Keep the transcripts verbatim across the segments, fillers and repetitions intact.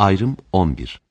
Ayrım on bir.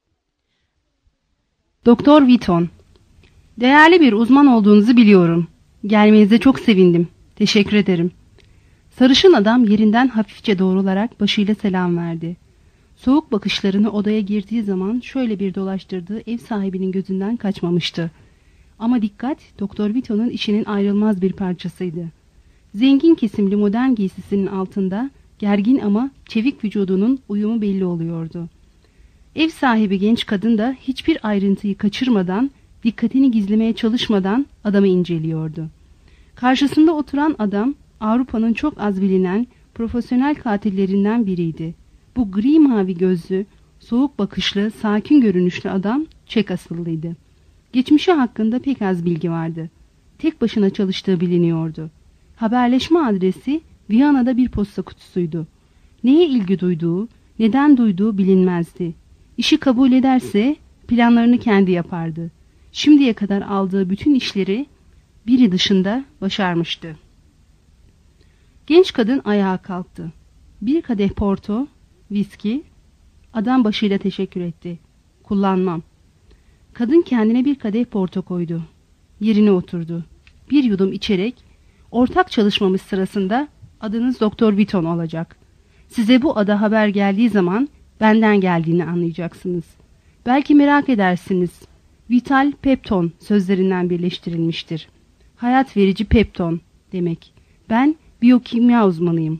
Doktor Wheaton, değerli bir uzman olduğunuzu biliyorum. Gelmenize çok sevindim. Teşekkür ederim. Sarışın adam yerinden hafifçe doğrularak başıyla selam verdi. Soğuk bakışlarını odaya girdiği zaman şöyle bir dolaştırdığı ev sahibinin gözünden kaçmamıştı. Ama dikkat Doktor Wheaton'un işinin ayrılmaz bir parçasıydı. Zengin kesimli modern giysisinin altında gergin ama çevik vücudunun uyumu belli oluyordu. Ev sahibi genç kadın da hiçbir ayrıntıyı kaçırmadan, dikkatini gizlemeye çalışmadan adamı inceliyordu. Karşısında oturan adam Avrupa'nın çok az bilinen profesyonel katillerinden biriydi. Bu gri mavi gözlü, soğuk bakışlı, sakin görünüşlü adam Çek asıllıydı. Geçmişi hakkında pek az bilgi vardı. Tek başına çalıştığı biliniyordu. Haberleşme adresi Viyana'da bir posta kutusuydu. Neye ilgi duyduğu, neden duyduğu bilinmezdi. İşi kabul ederse planlarını kendi yapardı. Şimdiye kadar aldığı bütün işleri biri dışında başarmıştı. Genç kadın ayağa kalktı. Bir kadeh porto, viski. Adam başıyla teşekkür etti. Kullanmam. Kadın kendine bir kadeh porto koydu. Yerine oturdu. Bir yudum içerek, ortak çalışmamız sırasında adınız Doktor Wheaton olacak. Size bu ada haber geldiği zaman benden geldiğini anlayacaksınız. Belki merak edersiniz. Vital Pepton sözlerinden birleştirilmiştir. Hayat verici pepton demek. Ben biyokimya uzmanıyım.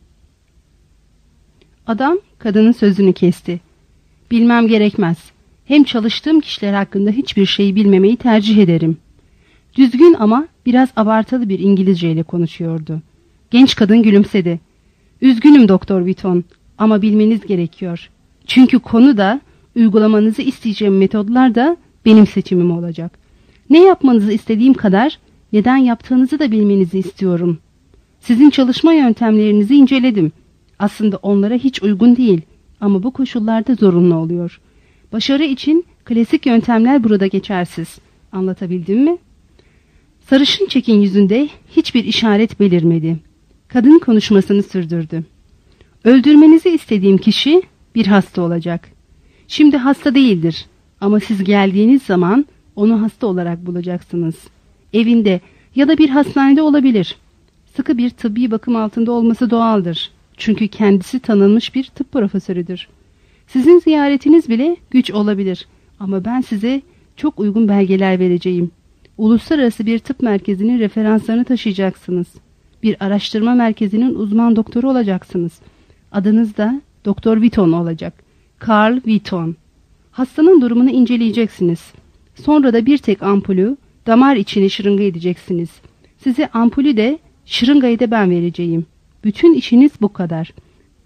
Adam kadının sözünü kesti. Bilmem gerekmez. Hem çalıştığım kişiler hakkında hiçbir şeyi bilmemeyi tercih ederim. Düzgün ama biraz abartılı bir İngilizce ile konuşuyordu. Genç kadın gülümsedi. Üzgünüm Doktor Wheaton ama bilmeniz gerekiyor. Çünkü konu da uygulamanızı isteyeceğim metodlar da benim seçimim olacak. Ne yapmanızı istediğim kadar neden yaptığınızı da bilmenizi istiyorum. Sizin çalışma yöntemlerinizi inceledim. Aslında onlara hiç uygun değil ama bu koşullarda zorunlu oluyor. Başarı için klasik yöntemler burada geçersiz. Anlatabildim mi? Sarışın Çek'in yüzünde hiçbir işaret belirmedi. Kadın konuşmasını sürdürdü. Öldürmenizi istediğim kişi bir hasta olacak. Şimdi hasta değildir ama siz geldiğiniz zaman onu hasta olarak bulacaksınız. Evinde ya da bir hastanede olabilir. Sıkı bir tıbbi bakım altında olması doğaldır. Çünkü kendisi tanınmış bir tıp profesörüdür. Sizin ziyaretiniz bile güç olabilir ama ben size çok uygun belgeler vereceğim. Uluslararası bir tıp merkezinin referanslarını taşıyacaksınız. Bir araştırma merkezinin uzman doktoru olacaksınız. Adınız da Doktor Wheaton olacak. Carl Wheaton. Hastanın durumunu inceleyeceksiniz. Sonra da bir tek ampulü damar içine şırınga edeceksiniz. Size ampulü de şırıngayı da ben vereceğim. Bütün işiniz bu kadar.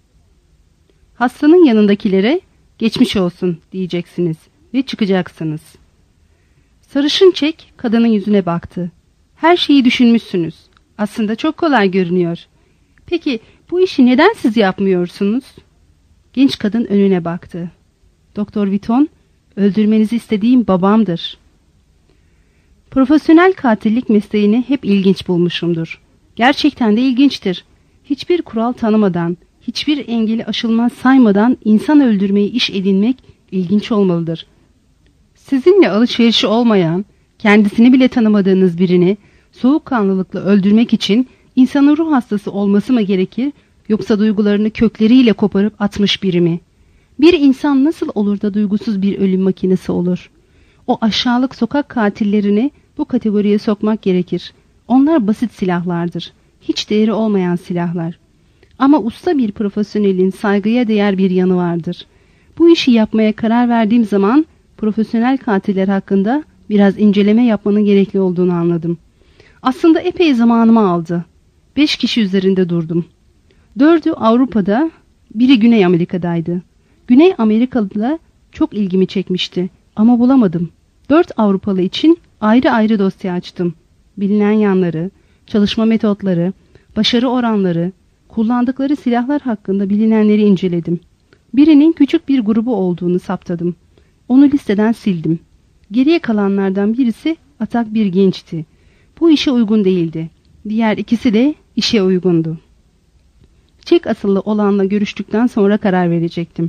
Hastanın yanındakilere geçmiş olsun diyeceksiniz ve çıkacaksınız. Sarışın Çek kadının yüzüne baktı. Her şeyi düşünmüşsünüz. Aslında çok kolay görünüyor. Peki bu işi neden siz yapmıyorsunuz? Genç kadın önüne baktı. Doktor Wheaton, öldürmenizi istediğim babamdır. Profesyonel katillik mesleğini hep ilginç bulmuşumdur. Gerçekten de ilginçtir. Hiçbir kural tanımadan, hiçbir engeli aşılmaz saymadan insan öldürmeyi iş edinmek ilginç olmalıdır. Sizinle alışverişi olmayan, kendisini bile tanımadığınız birini soğukkanlılıkla öldürmek için insanın ruh hastası olması mı gerekir, yoksa duygularını kökleriyle koparıp atmış biri mi? Bir insan nasıl olur da duygusuz bir ölüm makinesi olur? O aşağılık sokak katillerini bu kategoriye sokmak gerekir. Onlar basit silahlardır. Hiç değeri olmayan silahlar. Ama usta bir profesyonelin saygıya değer bir yanı vardır. Bu işi yapmaya karar verdiğim zaman profesyonel katiller hakkında biraz inceleme yapmanın gerekli olduğunu anladım. Aslında epey zamanımı aldı. Beş kişi üzerinde durdum. Dördü Avrupa'da, biri Güney Amerika'daydı. Güney Amerikalı'da çok ilgimi çekmişti ama bulamadım. Dört Avrupalı için ayrı ayrı dosya açtım. Bilinen yanları, çalışma metotları, başarı oranları, kullandıkları silahlar hakkında bilinenleri inceledim. Birinin küçük bir grubu olduğunu saptadım. Onu listeden sildim. Geriye kalanlardan birisi atak bir gençti. Bu işe uygun değildi. Diğer ikisi de işe uygundu. Çek asıllı olanla görüştükten sonra karar verecektim.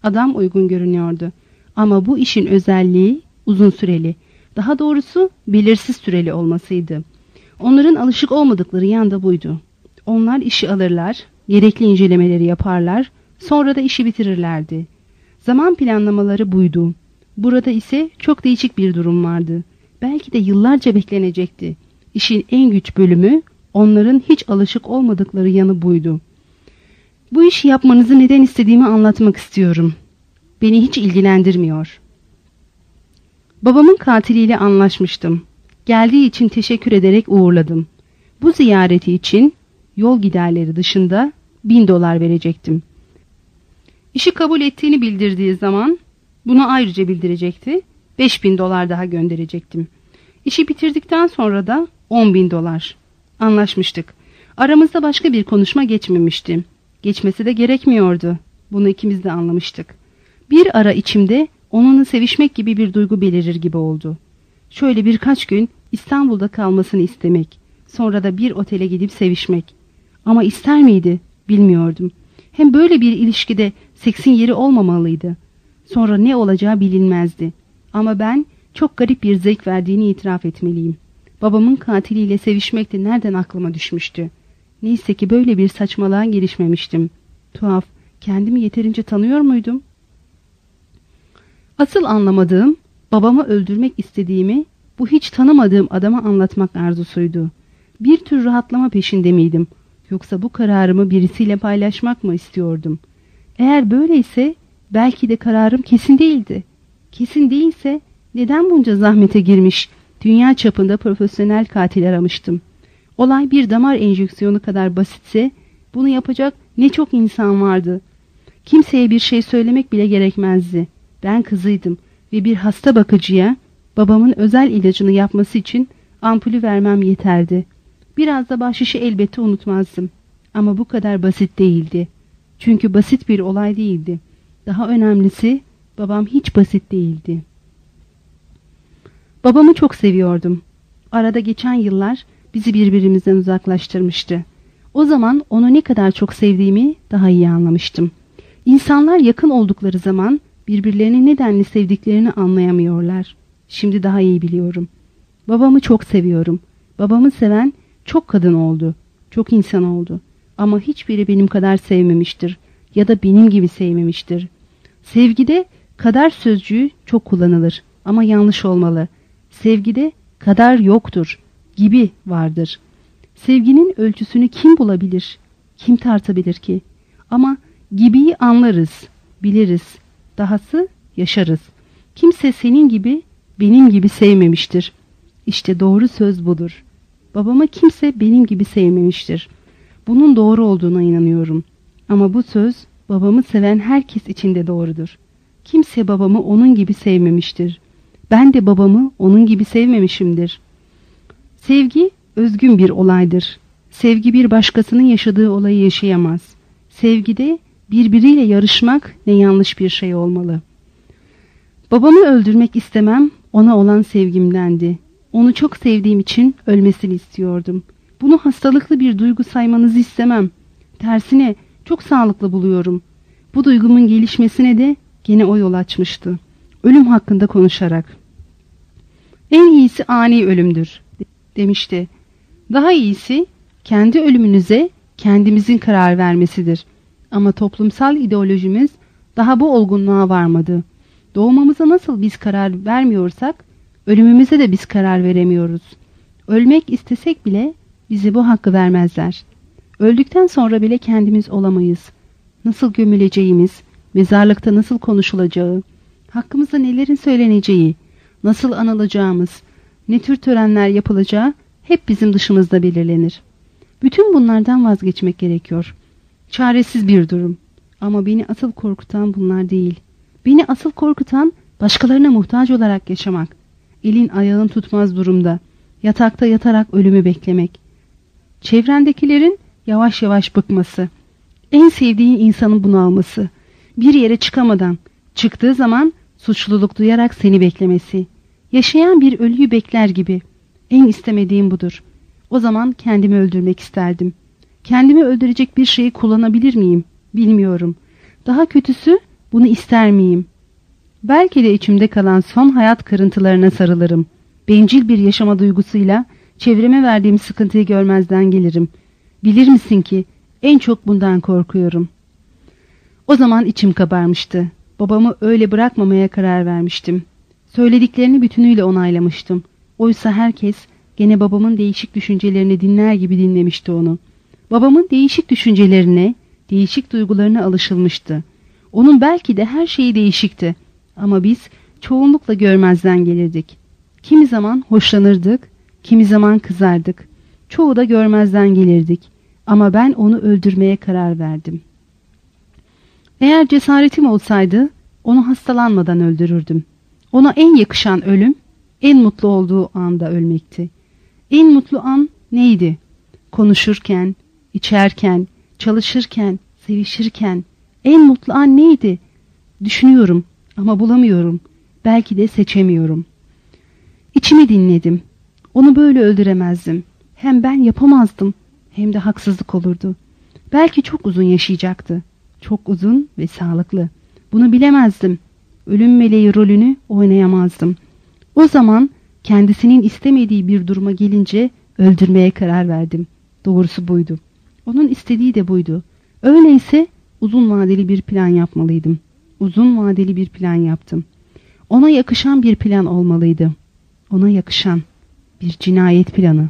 Adam uygun görünüyordu. Ama bu işin özelliği uzun süreli, daha doğrusu belirsiz süreli olmasıydı. Onların alışık olmadıkları yan da buydu. Onlar işi alırlar, gerekli incelemeleri yaparlar, sonra da işi bitirirlerdi. Zaman planlamaları buydu. Burada ise çok değişik bir durum vardı. Belki de yıllarca beklenecekti. İşin en güç bölümü onların hiç alışık olmadıkları yanı buydu. Bu işi yapmanızı neden istediğimi anlatmak istiyorum. Beni hiç ilgilendirmiyor. Babamın katiliyle anlaşmıştım. Geldiği için teşekkür ederek uğurladım. Bu ziyareti için yol giderleri dışında bin dolar verecektim. İşi kabul ettiğini bildirdiği zaman bunu ayrıca bildirecekti. Beş bin dolar daha gönderecektim. İşi bitirdikten sonra da on bin dolar. Anlaşmıştık. Aramızda başka bir konuşma geçmemişti. Geçmesi de gerekmiyordu. Bunu ikimiz de anlamıştık. Bir ara içimde onunla sevişmek gibi bir duygu belirir gibi oldu. Şöyle birkaç gün İstanbul'da kalmasını istemek, sonra da bir otele gidip sevişmek. Ama ister miydi? Bilmiyordum. Hem böyle bir ilişkide seksin yeri olmamalıydı. Sonra ne olacağı bilinmezdi. Ama ben çok garip bir zevk verdiğini itiraf etmeliyim. Babamın katiliyle sevişmek de nereden aklıma düşmüştü? Neyse ki böyle bir saçmalığa girişmemiştim. Tuhaf, kendimi yeterince tanıyor muydum? Asıl anlamadığım, babamı öldürmek istediğimi bu hiç tanımadığım adama anlatmak arzusuydu. Bir tür rahatlama peşinde miydim? Yoksa bu kararımı birisiyle paylaşmak mı istiyordum? Eğer böyleyse belki de kararım kesin değildi. Kesin değilse neden bunca zahmete girmiş, dünya çapında profesyonel katil aramıştım? Olay bir damar enjeksiyonu kadar basitse bunu yapacak ne çok insan vardı. Kimseye bir şey söylemek bile gerekmezdi. Ben kızıydım ve bir hasta bakıcıya babamın özel ilacını yapması için ampulü vermem yeterdi. Biraz da bahşişi elbette unutmazdım. Ama bu kadar basit değildi. Çünkü basit bir olay değildi. Daha önemlisi babam hiç basit değildi. Babamı çok seviyordum. Arada geçen yıllar bizi birbirimizden uzaklaştırmıştı. O zaman onu ne kadar çok sevdiğimi daha iyi anlamıştım. İnsanlar yakın oldukları zaman birbirlerini nedenli sevdiklerini anlayamıyorlar. Şimdi daha iyi biliyorum. Babamı çok seviyorum. Babamı seven çok kadın oldu. Çok insan oldu. Ama hiçbiri benim kadar sevmemiştir. Ya da benim gibi sevmemiştir. Sevgide kader sözcüğü çok kullanılır. Ama yanlış olmalı. Sevgide kader yoktur. Gibi vardır. Sevginin ölçüsünü kim bulabilir? Kim tartabilir ki? Ama gibiyi anlarız, biliriz. Dahası yaşarız. Kimse senin gibi, benim gibi sevmemiştir. İşte doğru söz budur. Babamı kimse benim gibi sevmemiştir. Bunun doğru olduğuna inanıyorum. Ama bu söz babamı seven herkes için de doğrudur. Kimse babamı onun gibi sevmemiştir. Ben de babamı onun gibi sevmemişimdir. Sevgi özgün bir olaydır. Sevgi bir başkasının yaşadığı olayı yaşayamaz. Sevgide birbiriyle yarışmak ne yanlış bir şey olmalı. Babamı öldürmek istemem, ona olan sevgimdendi. Onu çok sevdiğim için ölmesini istiyordum. Bunu hastalıklı bir duygu saymanızı istemem. Tersine çok sağlıklı buluyorum. Bu duygumun gelişmesine de gene o yol açmıştı. Ölüm hakkında konuşarak. En iyisi ani ölümdür, demişti. Daha iyisi kendi ölümünüze kendimizin karar vermesidir. Ama toplumsal ideolojimiz daha bu olgunluğa varmadı. Doğmamıza nasıl biz karar vermiyorsak, ölümümüze de biz karar veremiyoruz. Ölmek istesek bile bize bu hakkı vermezler. Öldükten sonra bile kendimiz olamayız. Nasıl gömüleceğimiz, mezarlıkta nasıl konuşulacağı, hakkımızda nelerin söyleneceği, nasıl anılacağımız, ne tür törenler yapılacağı hep bizim dışımızda belirlenir. Bütün bunlardan vazgeçmek gerekiyor. Çaresiz bir durum. Ama beni asıl korkutan bunlar değil. Beni asıl korkutan başkalarına muhtaç olarak yaşamak. Elin ayağın tutmaz durumda. Yatakta yatarak ölümü beklemek. Çevrendekilerin yavaş yavaş bıkması. En sevdiğin insanın bunalması. Bir yere çıkamadan, çıktığı zaman suçluluk duyarak seni beklemesi. Yaşayan bir ölüyü bekler gibi. En istemediğim budur. O zaman kendimi öldürmek isterdim. Kendimi öldürecek bir şeyi kullanabilir miyim? Bilmiyorum. Daha kötüsü Bunu ister miyim? Belki de içimde kalan son hayat kırıntılarına sarılırım. Bencil bir yaşama duygusuyla çevreme verdiğim sıkıntıyı görmezden gelirim. Bilir misin ki en çok bundan korkuyorum. O zaman içim kabarmıştı. Babamı öyle bırakmamaya karar vermiştim. Söylediklerini bütünüyle onaylamıştım. Oysa herkes gene babamın değişik düşüncelerini dinler gibi dinlemişti onu. Babamın değişik düşüncelerine, değişik duygularına alışılmıştı. Onun belki de her şeyi değişikti. Ama biz çoğunlukla görmezden gelirdik. Kimi zaman hoşlanırdık, kimi zaman kızardık. Çoğu da görmezden gelirdik. Ama ben onu öldürmeye karar verdim. Eğer cesaretim olsaydı onu hastalanmadan öldürürdüm. Ona en yakışan ölüm, en mutlu olduğu anda ölmekti. En mutlu an neydi? Konuşurken, içerken, çalışırken, sevişirken en mutlu an neydi? Düşünüyorum ama bulamıyorum. Belki de seçemiyorum. İçimi dinledim. Onu böyle öldüremezdim. Hem ben yapamazdım hem de haksızlık olurdu. Belki çok uzun yaşayacaktı. Çok uzun ve sağlıklı. Bunu bilemezdim. Ölüm meleği rolünü oynayamazdım. O zaman kendisinin istemediği bir duruma gelince öldürmeye karar verdim. Doğrusu buydu. Onun istediği de buydu. Öyleyse uzun vadeli bir plan yapmalıydım. Uzun vadeli bir plan yaptım. Ona yakışan bir plan olmalıydı. Ona yakışan bir cinayet planı.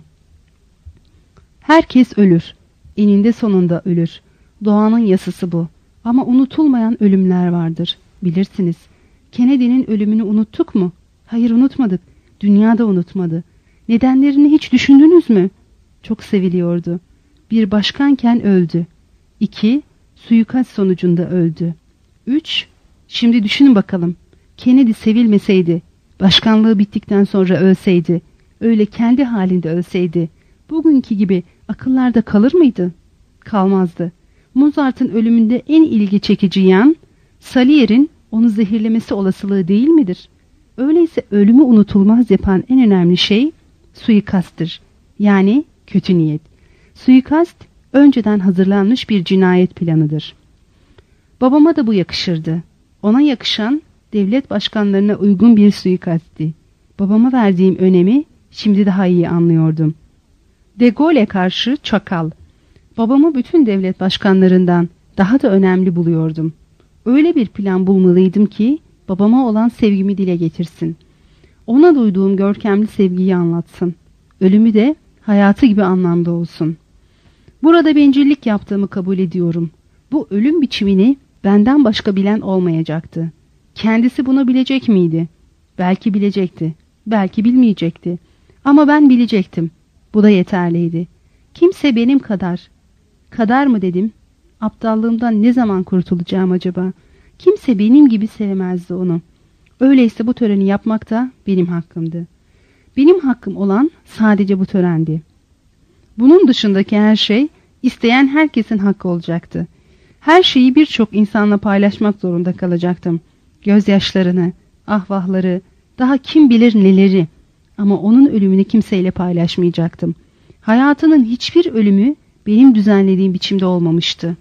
Herkes ölür. Eninde sonunda ölür. Doğanın yasası bu. Ama unutulmayan ölümler vardır. Bilirsiniz. Kennedy'nin ölümünü unuttuk mu? Hayır, unutmadık. Dünya da unutmadı. Nedenlerini hiç düşündünüz mü? Çok seviliyordu. Bir başkanken öldü. İki, suikast sonucunda öldü. Üç, şimdi düşünün bakalım. Kennedy sevilmeseydi, başkanlığı bittikten sonra ölseydi, öyle kendi halinde ölseydi, bugünkü gibi akıllarda kalır mıydı? Kalmazdı. Mozart'ın ölümünde en ilgi çekici yan, Salier'in onu zehirlemesi olasılığı değil midir? Öyleyse ölümü unutulmaz yapan en önemli şey suikasttır. Yani kötü niyet. Suikast, önceden hazırlanmış bir cinayet planıdır. Babama da bu yakışırdı. Ona yakışan, devlet başkanlarına uygun bir suikastti. Babama verdiğim önemi şimdi daha iyi anlıyordum. De Gaulle'e karşı çakal. Babamı bütün devlet başkanlarından daha da önemli buluyordum. Öyle bir plan bulmalıydım ki babama olan sevgimi dile getirsin. Ona duyduğum görkemli sevgiyi anlatsın. Ölümü de hayatı gibi anlamda olsun. Burada bencillik yaptığımı kabul ediyorum. Bu ölüm biçimini benden başka bilen olmayacaktı. Kendisi bunu bilecek miydi? Belki bilecekti. Belki bilmeyecekti. Ama ben bilecektim. Bu da yeterliydi. Kimse benim kadar. Kadar mı dedim? Aptallığımdan ne zaman kurtulacağım acaba? Kimse benim gibi sevmezdi onu. Öyleyse bu töreni yapmak da benim hakkımdı. Benim hakkım olan sadece bu törendi. Bunun dışındaki her şey isteyen herkesin hakkı olacaktı. Her şeyi birçok insanla paylaşmak zorunda kalacaktım. Gözyaşlarını, ahvahları, daha kim bilir neleri. Ama onun ölümünü kimseyle paylaşmayacaktım. Hayatının hiçbir ölümü benim düzenlediğim biçimde olmamıştı.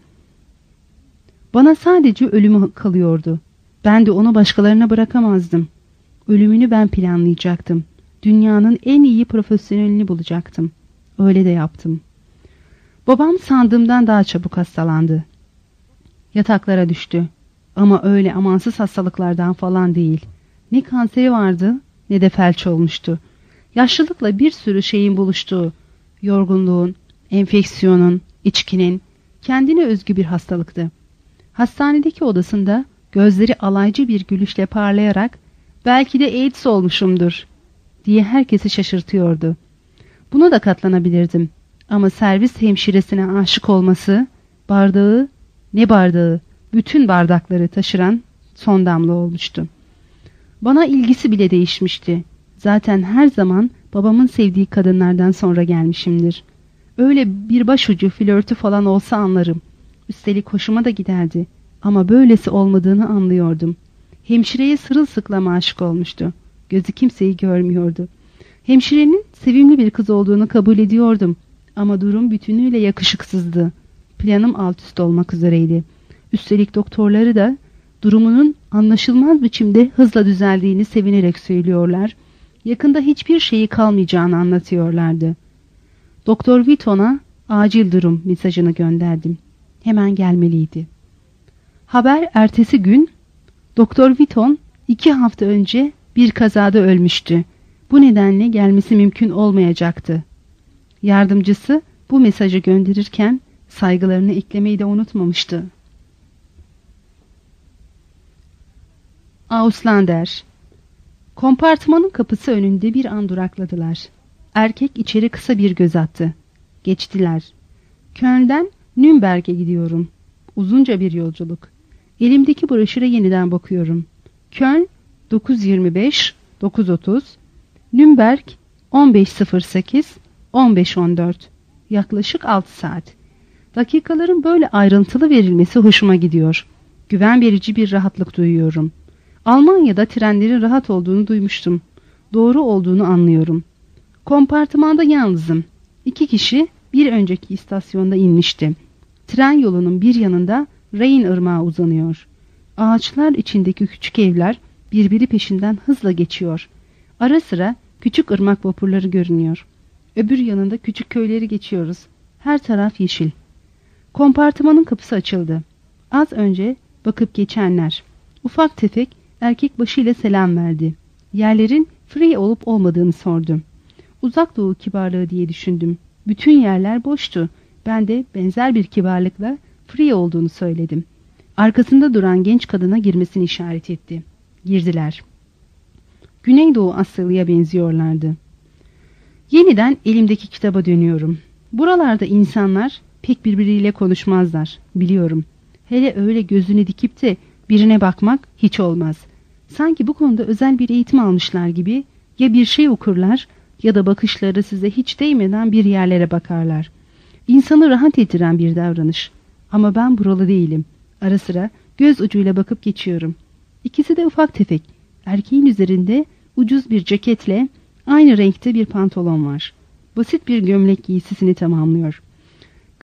Bana sadece ölümü kalıyordu. Ben de onu başkalarına bırakamazdım. Ölümünü ben planlayacaktım. Dünyanın en iyi profesyonelini bulacaktım. Öyle de yaptım. Babam sandığımdan daha çabuk hastalandı. Yataklara düştü. Ama öyle amansız hastalıklardan falan değil. Ne kanseri vardı ne de felç olmuştu. Yaşlılıkla bir sürü şeyin buluştuğu, yorgunluğun, enfeksiyonun, içkinin kendine özgü bir hastalıktı. Hastanedeki odasında gözleri alaycı bir gülüşle parlayarak belki de AIDS olmuşumdur diye herkesi şaşırtıyordu. Buna da katlanabilirdim. Ama servis hemşiresine aşık olması, bardağı, ne bardağı, bütün bardakları taşıran son damla olmuştu. Bana ilgisi bile değişmişti. Zaten her zaman babamın sevdiği kadınlardan sonra gelmişimdir. Öyle bir başucu flörtü falan olsa anlarım. Üstelik hoşuma da giderdi. Ama böylesi olmadığını anlıyordum. Hemşireye sırılsıklam aşık olmuştu. Gözü kimseyi görmüyordu. Hemşirenin sevimli bir kız olduğunu kabul ediyordum. Ama durum bütünüyle yakışıksızdı. Planım alt üst olmak üzereydi. Üstelik doktorları da durumunun anlaşılmaz biçimde hızla düzeldiğini sevinerek söylüyorlar, yakında hiçbir şeyi kalmayacağını anlatıyorlardı. Doktor Witton'a acil durum mesajını gönderdim. Hemen gelmeliydi. Haber ertesi gün, Doktor Witton iki hafta önce bir kazada ölmüştü. Bu nedenle gelmesi mümkün olmayacaktı. Yardımcısı bu mesajı gönderirken saygılarını eklemeyi de unutmamıştı. Auslander. Kompartmanın kapısı önünde bir an durakladılar. Erkek içeri kısa bir göz attı. Geçtiler. Köln'den Nürnberg'e gidiyorum. Uzunca bir yolculuk. Elimdeki broşüre yeniden bakıyorum. Köln dokuz yirmi beş dokuz otuz, Nürnberg on beş sıfır sekiz on beş on dört. Yaklaşık altı saat. Dakikaların böyle ayrıntılı verilmesi hoşuma gidiyor. Güven verici bir rahatlık duyuyorum. Almanya'da trenlerin rahat olduğunu duymuştum. Doğru olduğunu anlıyorum. Kompartımanda yalnızım. İki kişi bir önceki istasyonda inmişti. Tren yolunun bir yanında Rhein ırmağı uzanıyor. Ağaçlar içindeki küçük evler birbiri peşinden hızla geçiyor. Ara sıra küçük ırmak vapurları görünüyor. Öbür yanında küçük köyleri geçiyoruz. Her taraf yeşil. Kompartımanın kapısı açıldı. Az önce bakıp geçenler. Ufak tefek erkek başıyla selam verdi. Yerlerin free olup olmadığını sordum. Uzak doğu kibarlığı diye düşündüm. Bütün yerler boştu. Ben de benzer bir kibarlıkla free olduğunu söyledim. Arkasında duran genç kadına girmesini işaret etti. Girdiler. Güneydoğu Asyalı'ya benziyorlardı. Yeniden elimdeki kitaba dönüyorum. Buralarda insanlar pek birbiriyle konuşmazlar. Biliyorum. Hele öyle gözünü dikip de birine bakmak hiç olmaz. Sanki bu konuda özel bir eğitim almışlar gibi ya bir şey okurlar ya da bakışları size hiç değmeden bir yerlere bakarlar. İnsanı rahat ettiren bir davranış. Ama ben buralı değilim. Ara sıra göz ucuyla bakıp geçiyorum. İkisi de ufak tefek. Erkeğin üzerinde ucuz bir ceketle aynı renkte bir pantolon var. Basit bir gömlek giysisini tamamlıyor.